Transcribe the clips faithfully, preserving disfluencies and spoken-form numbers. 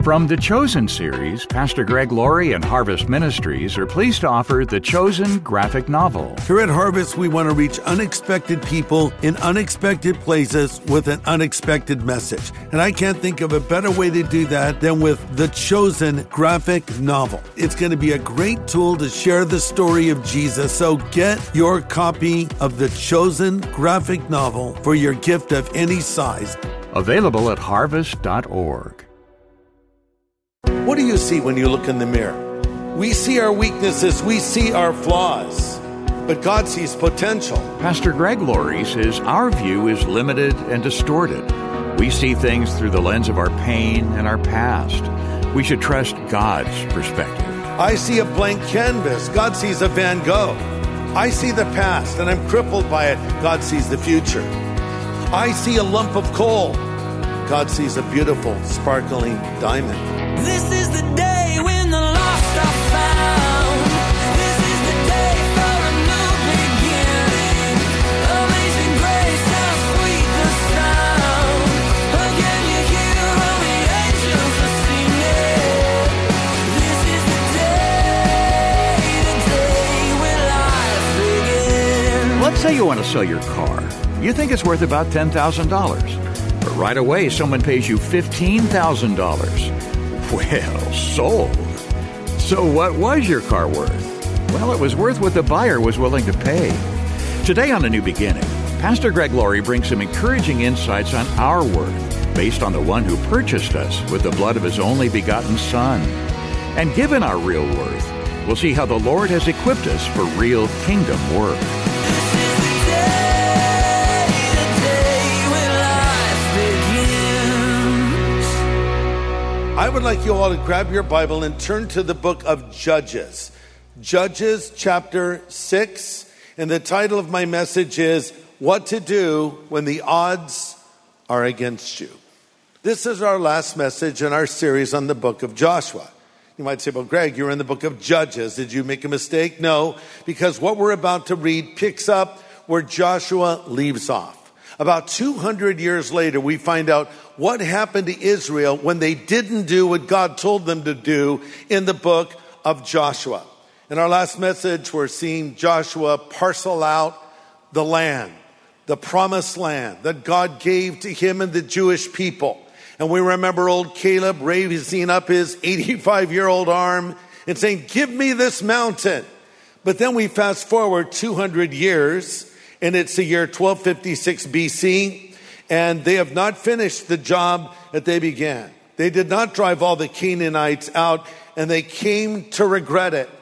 From the Chosen series, Pastor Greg Laurie and Harvest Ministries are pleased to offer The Chosen graphic novel. Here at Harvest, we want to reach unexpected people in unexpected places with an unexpected message. And I can't think of a better way to do that than with The Chosen graphic novel. It's going to be a great tool to share the story of Jesus. So get your copy of The Chosen graphic novel for your gift of any size. Available at harvest dot org. What do you see when you look in the mirror? We see our weaknesses, we see our flaws, but God sees potential. Pastor Greg Laurie says our view is limited and distorted. We see things through the lens of our pain and our past. We should trust God's perspective. I see a blank canvas. God sees a Van Gogh. I see the past and I'm crippled by it. God sees the future. I see a lump of coal. God sees a beautiful, sparkling diamond. This is the day when the lost are found. This is the day for a new beginning. Amazing grace, how sweet the sound. Again you hear all the angels are singing. This is the day, the day when life begins. Let's say you want to sell your car. You think it's worth about ten thousand dollars. But right away, someone pays you fifteen thousand dollars. Well, sold. So what was your car worth? Well, it was worth what the buyer was willing to pay. Today on A New Beginning, Pastor Greg Laurie brings some encouraging insights on our worth based on the one who purchased us with the blood of his only begotten Son. And given our real worth, we'll see how the Lord has equipped us for real kingdom work. I would like you all to grab your Bible and turn to the book of Judges. Judges chapter six. And the title of my message is, What to Do When the Odds Are Against You. This is our last message in our series on the book of Joshua. You might say, well, Greg, you're in the book of Judges. Did you make a mistake? No, because what we're about to read picks up where Joshua leaves off. About two hundred years later, we find out what happened to Israel when they didn't do what God told them to do in the book of Joshua. In our last message, we're seeing Joshua parcel out the land, the promised land that God gave to him and the Jewish people. And we remember old Caleb raising up his eighty-five-year-old arm and saying, give me this mountain. But then we fast forward two hundred years, and it's the year twelve fifty-six B C, and they have not finished the job that they began. They did not drive all the Canaanites out, and they came to regret it.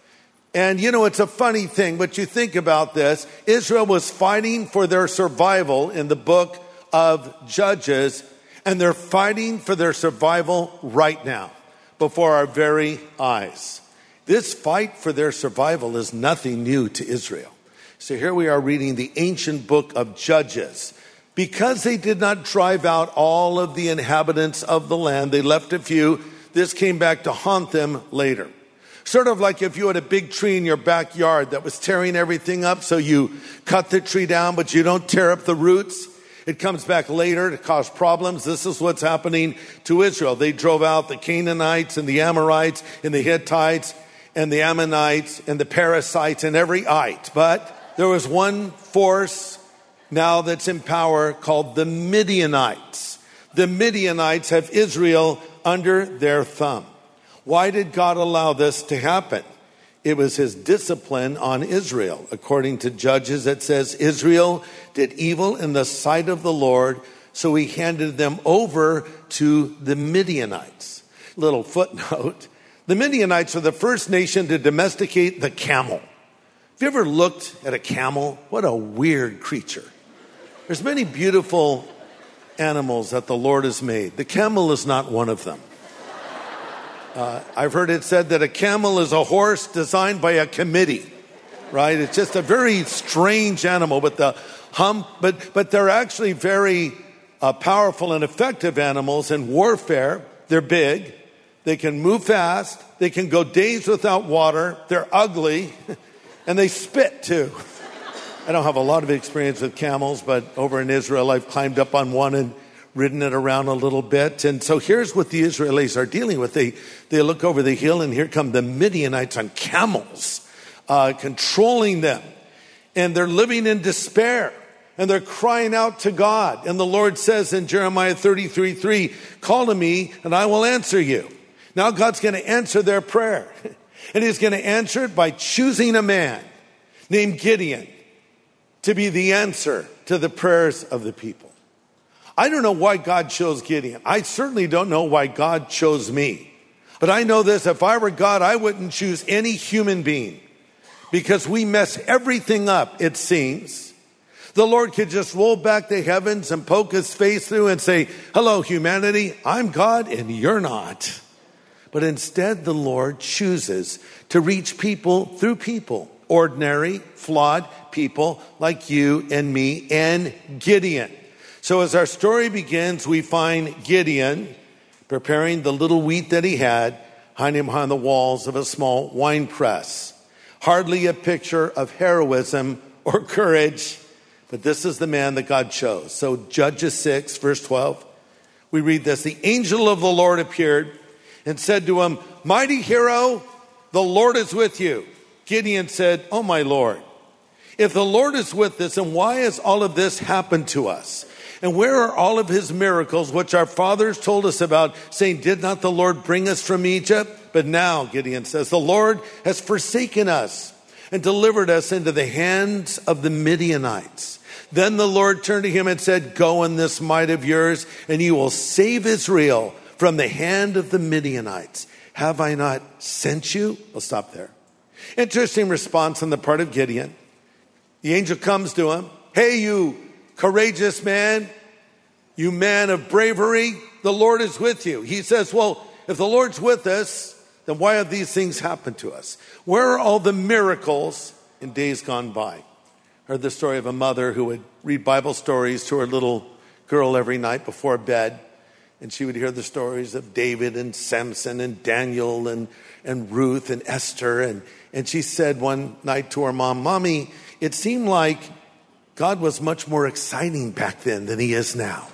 And you know, it's a funny thing, but you think about this. Israel was fighting for their survival in the book of Judges, and they're fighting for their survival right now, before our very eyes. This fight for their survival is nothing new to Israel. So here we are reading the ancient book of Judges. Because they did not drive out all of the inhabitants of the land, they left a few. This came back to haunt them later. Sort of like if you had a big tree in your backyard that was tearing everything up, so you cut the tree down, but you don't tear up the roots. It comes back later to cause problems. This is what's happening to Israel. They drove out the Canaanites and the Amorites and the Hittites and the Ammonites and the Perizzites and every ite. But there was one force now that's in power called the Midianites. The Midianites have Israel under their thumb. Why did God allow this to happen? It was his discipline on Israel. According to Judges, it says Israel did evil in the sight of the Lord, so he handed them over to the Midianites. Little footnote. The Midianites are the first nation to domesticate the camel. Have you ever looked at a camel? What a weird creature. There's many beautiful animals that the Lord has made. The camel is not one of them. Uh, I've heard it said that a camel is a horse designed by a committee, right? It's just a very strange animal with the hump, but, but they're actually very uh, powerful and effective animals in warfare. They're big. They can move fast. They can go days without water. They're ugly. And they spit too. I don't have a lot of experience with camels, but over in Israel, I've climbed up on one and ridden it around a little bit. And so here's what the Israelis are dealing with. They, they look over the hill, and here come the Midianites on camels, uh, controlling them. And they're living in despair. And they're crying out to God. And the Lord says in Jeremiah thirty-three three, call to me and I will answer you. Now God's going to answer their prayer. And he's going to answer it by choosing a man named Gideon to be the answer to the prayers of the people. I don't know why God chose Gideon. I certainly don't know why God chose me. But I know this, if I were God, I wouldn't choose any human being, because we mess everything up, it seems. The Lord could just roll back the heavens and poke his face through and say, hello, humanity, I'm God and you're not. But instead, the Lord chooses to reach people through people, ordinary, flawed people like you and me and Gideon. So as our story begins, we find Gideon preparing the little wheat that he had, hiding behind the walls of a small wine press. Hardly a picture of heroism or courage, but this is the man that God chose. So Judges six, verse twelve, we read this. The angel of the Lord appeared and said to him, mighty hero, the Lord is with you. Gideon said, oh my Lord, if the Lord is with us, then why has all of this happened to us? And where are all of his miracles, which our fathers told us about, saying, did not the Lord bring us from Egypt? But now, Gideon says, the Lord has forsaken us and delivered us into the hands of the Midianites. Then the Lord turned to him and said, go in this might of yours, and you will save Israel from the hand of the Midianites. Have I not sent you? We'll stop there. Interesting response on the part of Gideon. The angel comes to him. Hey, you courageous man, you man of bravery, the Lord is with you. He says, well, if the Lord's with us, then why have these things happened to us? Where are all the miracles in days gone by? I heard the story of a mother who would read Bible stories to her little girl every night before bed. And she would hear the stories of David and Samson and Daniel and, and Ruth and Esther. And, and she said one night to her mom, Mommy, it seemed like God was much more exciting back then than he is now.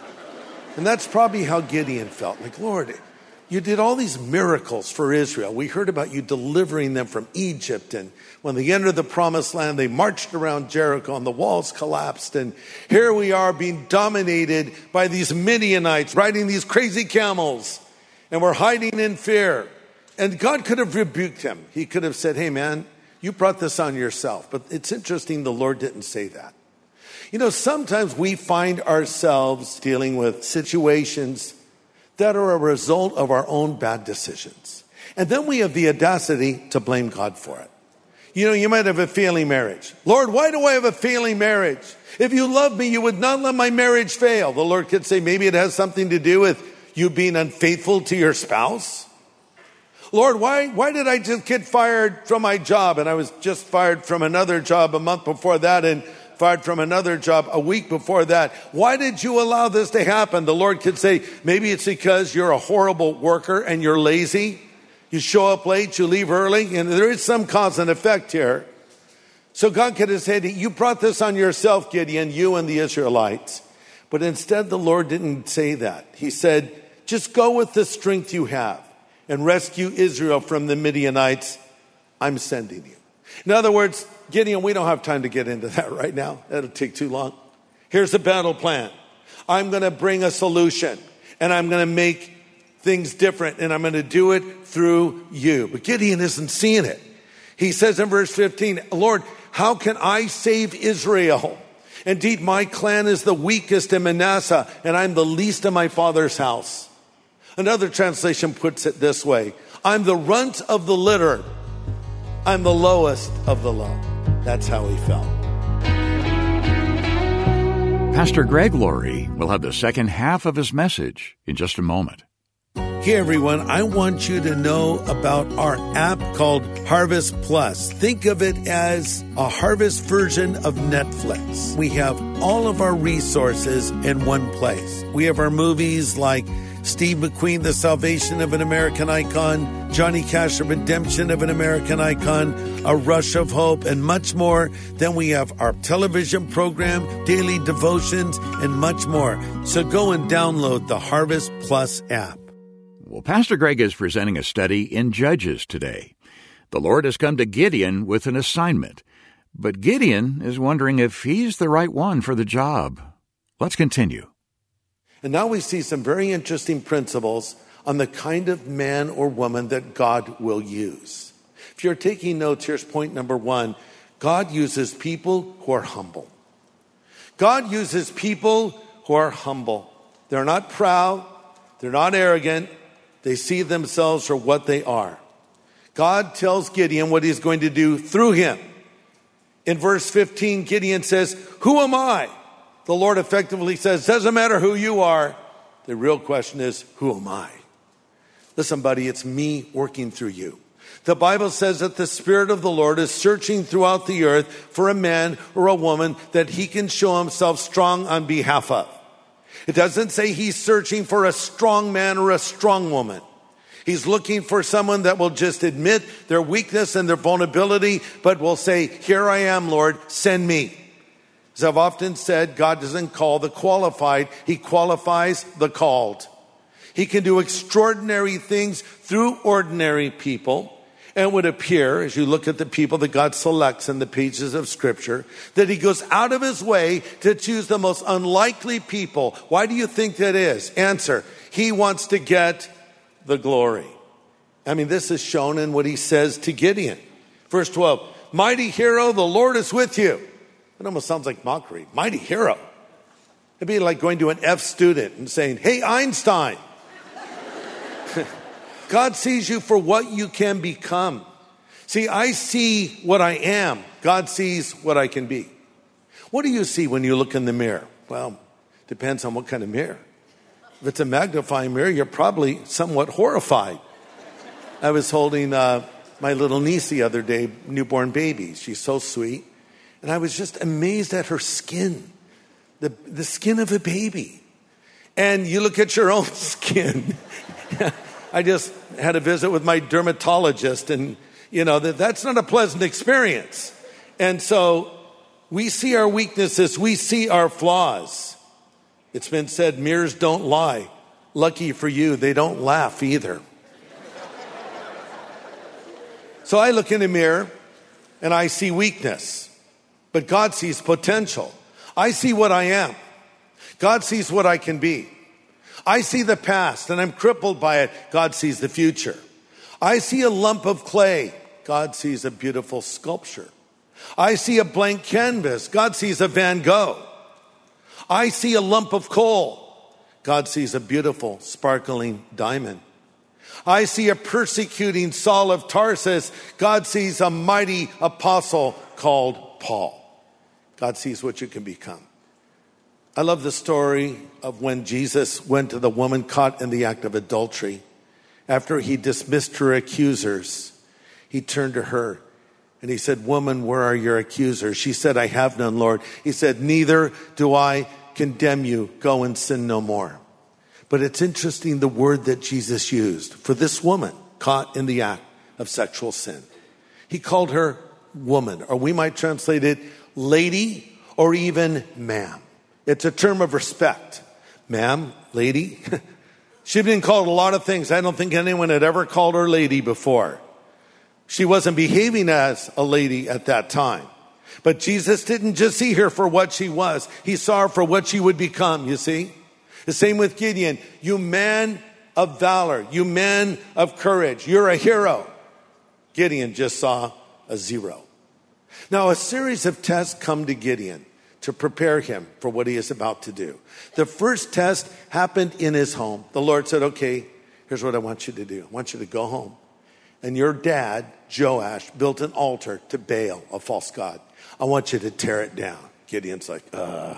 And that's probably how Gideon felt. Like, Lord, you did all these miracles for Israel. We heard about you delivering them from Egypt. And when they entered the promised land, they marched around Jericho and the walls collapsed. And here we are being dominated by these Midianites, riding these crazy camels. And we're hiding in fear. And God could have rebuked him. He could have said, hey, man, you brought this on yourself. But it's interesting, the Lord didn't say that. You know, sometimes we find ourselves dealing with situations that are a result of our own bad decisions. And then we have the audacity to blame God for it. You know, you might have a failing marriage. Lord, why do I have a failing marriage? If you love me, you would not let my marriage fail. The Lord could say, maybe it has something to do with you being unfaithful to your spouse. Lord, why, why did I just get fired from my job? And I was just fired from another job a month before that, and fired from another job a week before that. Why did you allow this to happen? The Lord could say, maybe it's because you're a horrible worker and you're lazy. You show up late, you leave early, and there is some cause and effect here. So God could have said, you brought this on yourself, Gideon, you and the Israelites. But instead, the Lord didn't say that. He said, just go with the strength you have and rescue Israel from the Midianites. I'm sending you. In other words, Gideon, we don't have time to get into that right now. That'll take too long. Here's the battle plan. I'm going to bring a solution, and I'm going to make things different, and I'm going to do it through you. But Gideon isn't seeing it. He says in verse fifteen, Lord, how can I save Israel? Indeed, my clan is the weakest in Manasseh, and I'm the least in my father's house. Another translation puts it this way. I'm the runt of the litter. I'm the lowest of the low. That's how he felt. Pastor Greg Laurie will have the second half of his message in just a moment. Hey everyone, I want you to know about our app called Harvest Plus. Think of it as a Harvest version of Netflix. We have all of our resources in one place. We have our movies like Steve McQueen, the salvation of an American icon, Johnny Cash, the redemption of an American icon, a rush of hope, and much more. Then we have our television program, daily devotions, and much more. So go and download the Harvest Plus app. Well, Pastor Greg is presenting a study in Judges today. The Lord has come to Gideon with an assignment, but Gideon is wondering if he's the right one for the job. Let's continue. And now we see some very interesting principles on the kind of man or woman that God will use. If you're taking notes, here's point number one. God uses people who are humble. God uses people who are humble. They're not proud. They're not arrogant. They see themselves for what they are. God tells Gideon what he's going to do through him. In verse fifteen, Gideon says, "Who am I?" The Lord effectively says, doesn't matter who you are. The real question is, who am I? Listen, buddy, it's me working through you. The Bible says that the Spirit of the Lord is searching throughout the earth for a man or a woman that he can show himself strong on behalf of. It doesn't say he's searching for a strong man or a strong woman. He's looking for someone that will just admit their weakness and their vulnerability, but will say, here I am, Lord, send me. As I've often said, God doesn't call the qualified, he qualifies the called. He can do extraordinary things through ordinary people. And it would appear, as you look at the people that God selects in the pages of Scripture, that he goes out of his way to choose the most unlikely people. Why do you think that is? Answer, he wants to get the glory. I mean, this is shown in what he says to Gideon. Verse twelve, mighty hero, the Lord is with you. It almost sounds like mockery. Mighty hero. It'd be like going to an F student and saying, hey, Einstein. God sees you for what you can become. See, I see what I am. God sees what I can be. What do you see when you look in the mirror? Well, depends on what kind of mirror. If it's a magnifying mirror, you're probably somewhat horrified. I was holding uh, my little niece the other day, newborn baby. She's so sweet. And I was just amazed at her skin, the, the skin of a baby. And you look at your own skin. I just had a visit with my dermatologist, and, you know, that, that's not a pleasant experience. And so we see our weaknesses, we see our flaws. It's been said, mirrors don't lie. Lucky for you, they don't laugh either. So I look in the mirror, and I see weakness. But God sees potential. I see what I am. God sees what I can be. I see the past and I'm crippled by it. God sees the future. I see a lump of clay. God sees a beautiful sculpture. I see a blank canvas. God sees a Van Gogh. I see a lump of coal. God sees a beautiful sparkling diamond. I see a persecuting Saul of Tarsus. God sees a mighty apostle called Paul. God sees what you can become. I love the story of when Jesus went to the woman caught in the act of adultery. After he dismissed her accusers, he turned to her and he said, woman, where are your accusers? She said, I have none, Lord. He said, neither do I condemn you. Go and sin no more. But it's interesting the word that Jesus used for this woman caught in the act of sexual sin. He called her woman, or we might translate it lady, or even ma'am. It's a term of respect. Ma'am, lady. She'd been called a lot of things. I don't think anyone had ever called her lady before. She wasn't behaving as a lady at that time. But Jesus didn't just see her for what she was. He saw her for what she would become, you see. The same with Gideon. You man of valor. You man of courage. You're a hero. Gideon just saw a zero. Now, a series of tests come to Gideon to prepare him for what he is about to do. The first test happened in his home. The Lord said, okay, here's what I want you to do. I want you to go home. And your dad, Joash, built an altar to Baal, a false god. I want you to tear it down. Gideon's like, uh,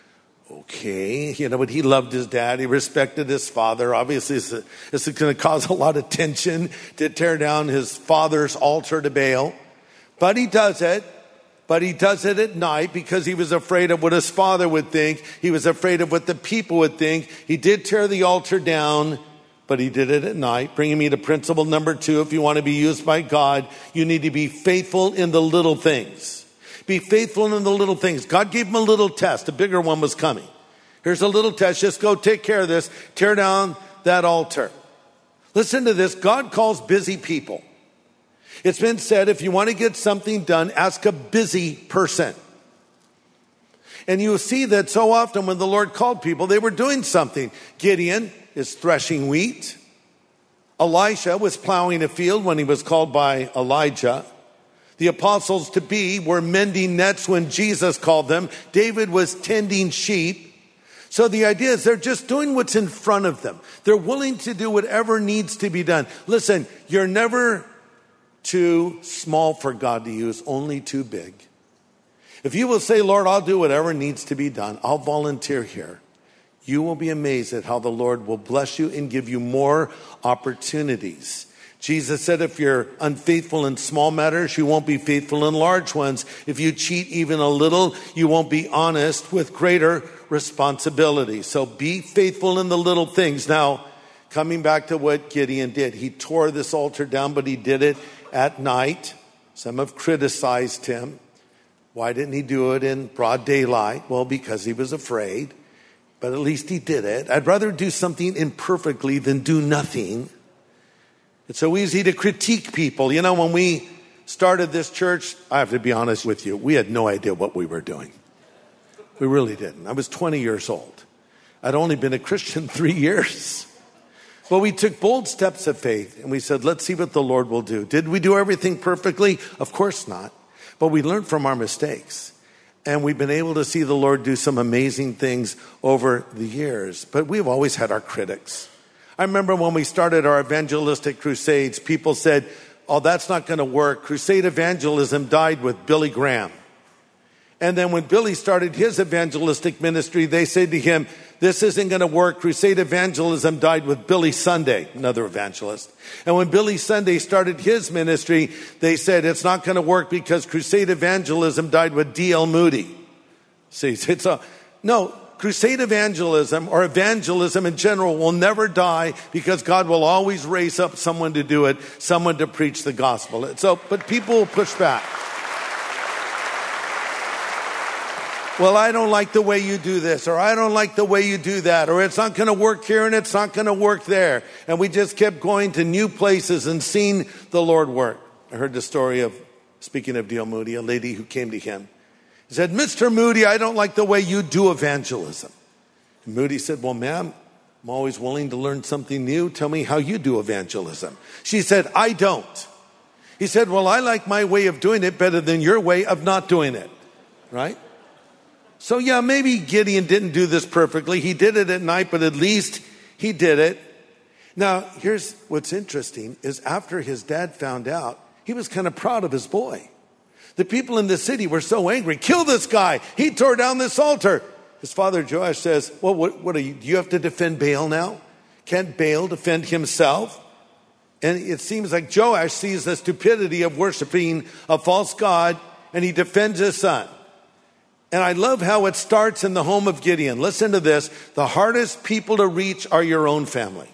okay. You know, but he loved his dad. He respected his father. Obviously, this is going to cause a lot of tension to tear down his father's altar to Baal. But he does it. But he does it at night because he was afraid of what his father would think. He was afraid of what the people would think. He did tear the altar down, but he did it at night. Bringing me to principle number two, if you want to be used by God, you need to be faithful in the little things. Be faithful in the little things. God gave him a little test. A bigger one was coming. Here's a little test. Just go take care of this. Tear down that altar. Listen to this. God calls busy people. It's been said, if you want to get something done, ask a busy person. And you see that so often when the Lord called people, they were doing something. Gideon is threshing wheat. Elisha was plowing a field when he was called by Elijah. The apostles to be were mending nets when Jesus called them. David was tending sheep. So the idea is they're just doing what's in front of them. They're willing to do whatever needs to be done. Listen, you're never too small for God to use, only too big. If you will say, Lord, I'll do whatever needs to be done, I'll volunteer here, you will be amazed at how the Lord will bless you and give you more opportunities. Jesus said, if you're unfaithful in small matters, you won't be faithful in large ones. If you cheat even a little, you won't be honest with greater responsibility. So be faithful in the little things. Now, coming back to what Gideon did, he tore this altar down, but he did it at night. Some have criticized him. Why didn't he do it in broad daylight? Well, because he was afraid. But at least he did it. I'd rather do something imperfectly than do nothing. It's so easy to critique people. You know, when we started this church, I have to be honest with you, we had no idea what we were doing. We really didn't. I was twenty years old. I'd only been a Christian three years. Well, we took bold steps of faith and we said, let's see what the Lord will do. Did we do everything perfectly? Of course not. But we learned from our mistakes. And we've been able to see the Lord do some amazing things over the years. But we've always had our critics. I remember when we started our evangelistic crusades, people said, oh, that's not going to work. Crusade evangelism died with Billy Graham. And then when Billy started his evangelistic ministry, they said to him, this isn't going to work. Crusade evangelism died with Billy Sunday, another evangelist. And when Billy Sunday started his ministry, they said it's not going to work because crusade evangelism died with D L Moody. See, it's a, no, crusade evangelism or evangelism in general will never die because God will always raise up someone to do it, someone to preach the gospel. So, but people will push back. Well, I don't like the way you do this, or I don't like the way you do that, or it's not going to work here and it's not going to work there. And we just kept going to new places and seeing the Lord work. I heard the story of, speaking of D L Moody, a lady who came to him. He said, Mister Moody, I don't like the way you do evangelism. And Moody said, well, ma'am, I'm always willing to learn something new. Tell me how you do evangelism. She said, I don't. He said, well, I like my way of doing it better than your way of not doing it. Right? So yeah, maybe Gideon didn't do this perfectly. He did it at night, but at least he did it. Now, here's what's interesting is after his dad found out, he was kind of proud of his boy. The people in the city were so angry. Kill this guy. He tore down this altar. His father Joash says, well, what, what are you, do you have to defend Baal now? Can't Baal defend himself? And it seems like Joash sees the stupidity of worshiping a false god, and he defends his son. And I love how it starts in the home of Gideon. Listen to this. The hardest people to reach are your own family.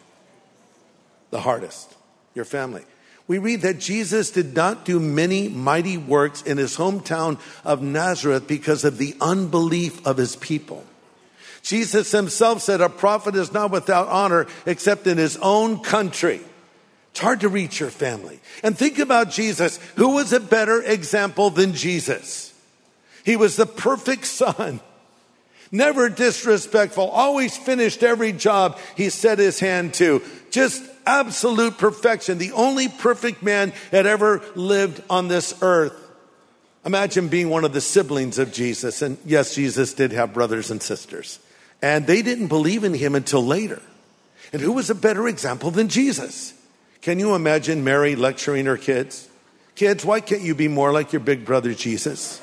The hardest. Your family. We read that Jesus did not do many mighty works in his hometown of Nazareth because of the unbelief of his people. Jesus himself said, a prophet is not without honor except in his own country. It's hard to reach your family. And think about Jesus. Who was a better example than Jesus? He was the perfect son, never disrespectful, always finished every job he set his hand to. Just absolute perfection, the only perfect man that ever lived on this earth. Imagine being one of the siblings of Jesus. And yes, Jesus did have brothers and sisters. And they didn't believe in him until later. And who was a better example than Jesus? Can you imagine Mary lecturing her kids? Kids, why can't you be more like your big brother Jesus?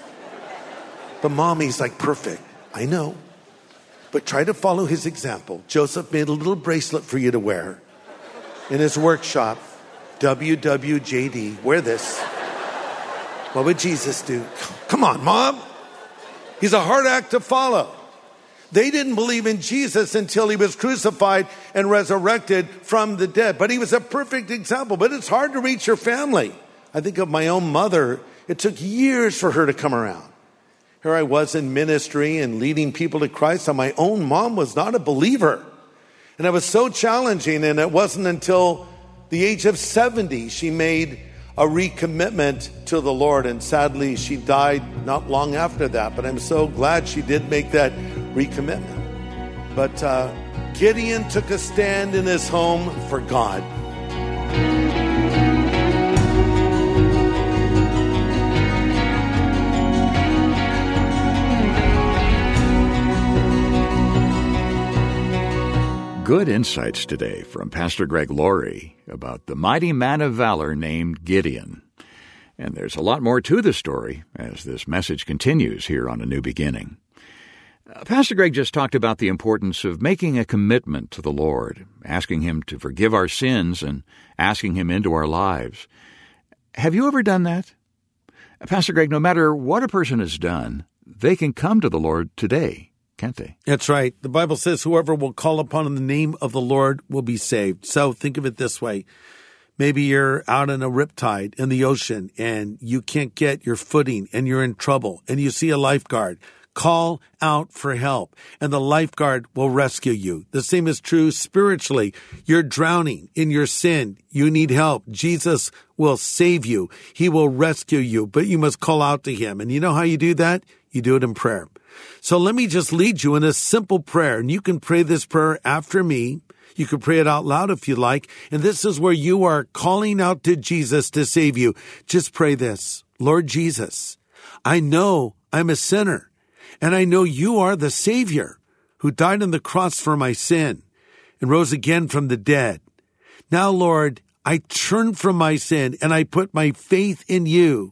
But mommy's like perfect. I know. But try to follow his example. Joseph made a little bracelet for you to wear in his workshop. W W J D. Wear this. What would Jesus do? Come on, Mom. He's a hard act to follow. They didn't believe in Jesus until he was crucified and resurrected from the dead. But he was a perfect example. But it's hard to reach your family. I think of my own mother. It took years for her to come around. Here I was in ministry and leading people to Christ, and my own mom was not a believer. And it was so challenging, and it wasn't until the age of seventy she made a recommitment to the Lord. And sadly, she died not long after that. But I'm so glad she did make that recommitment. But uh, Gideon took a stand in his home for God. Good insights today from Pastor Greg Laurie about the mighty man of valor named Gideon. And there's a lot more to the story as this message continues here on A New Beginning. Uh, Pastor Greg just talked about the importance of making a commitment to the Lord, asking him to forgive our sins and asking him into our lives. Have you ever done that? Uh, Pastor Greg, no matter what a person has done, they can come to the Lord today, can't they? That's right. The Bible says whoever will call upon the name of the Lord will be saved. So think of it this way. Maybe you're out in a riptide in the ocean and you can't get your footing and you're in trouble and you see a lifeguard. Call out for help and the lifeguard will rescue you. The same is true spiritually. You're drowning in your sin. You need help. Jesus will save you. He will rescue you, but you must call out to him. And you know how you do that? You do it in prayer. So let me just lead you in a simple prayer, and you can pray this prayer after me. You can pray it out loud if you like, and this is where you are calling out to Jesus to save you. Just pray this. Lord Jesus, I know I'm a sinner, and I know you are the Savior who died on the cross for my sin and rose again from the dead. Now, Lord, I turn from my sin, and I put my faith in you.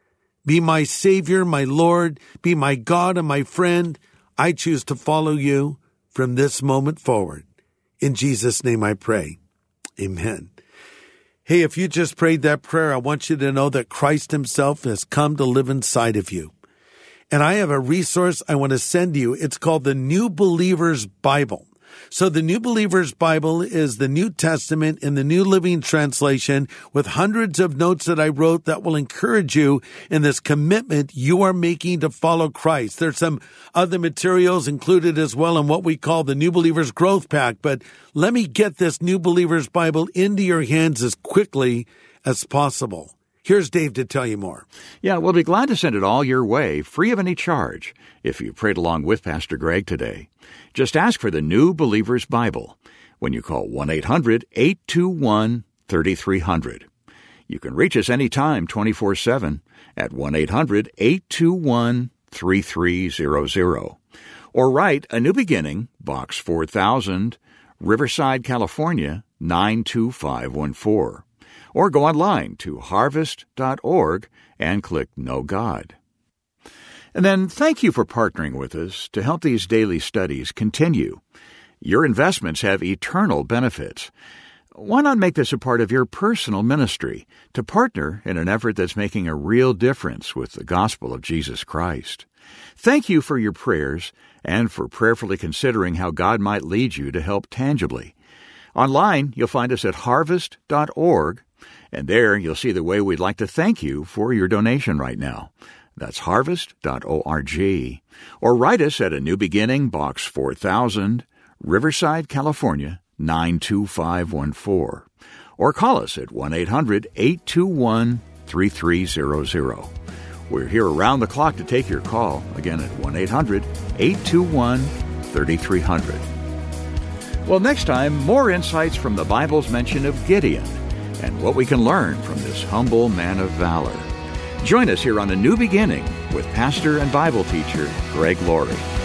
Be my Savior, my Lord, be my God and my friend. I choose to follow you from this moment forward. In Jesus' name I pray. Amen. Hey, if you just prayed that prayer, I want you to know that Christ himself has come to live inside of you. And I have a resource I want to send you. It's called the New Believer's Bible. So the New Believer's Bible is the New Testament in the New Living Translation with hundreds of notes that I wrote that will encourage you in this commitment you are making to follow Christ. There's some other materials included as well in what we call the New Believer's Growth Pack, but let me get this New Believer's Bible into your hands as quickly as possible. Here's Dave to tell you more. Yeah, we'll be glad to send it all your way, free of any charge, if you prayed along with Pastor Greg today. Just ask for the New Believer's Bible when you call one eight hundred eight two one three three zero zero. You can reach us anytime, twenty-four seven, at one eight hundred eight two one three three zero zero. Or write A New Beginning, Box four thousand, Riverside, California, nine two five one four. Or go online to harvest dot org and click Know God. And then thank you for partnering with us to help these daily studies continue. Your investments have eternal benefits. Why not make this a part of your personal ministry to partner in an effort that's making a real difference with the gospel of Jesus Christ? Thank you for your prayers and for prayerfully considering how God might lead you to help tangibly. Online, you'll find us at harvest dot org, and there you'll see the way we'd like to thank you for your donation right now. That's harvest dot org. Or write us at A New Beginning, Box four thousand, Riverside, California, nine two five one four. Or call us at one eight hundred eight two one three three zero zero. We're here around the clock to take your call, again at one eight hundred eight two one three three zero zero. Well, next time, more insights from the Bible's mention of Gideon and what we can learn from this humble man of valor. Join us here on A New Beginning with pastor and Bible teacher Greg Laurie.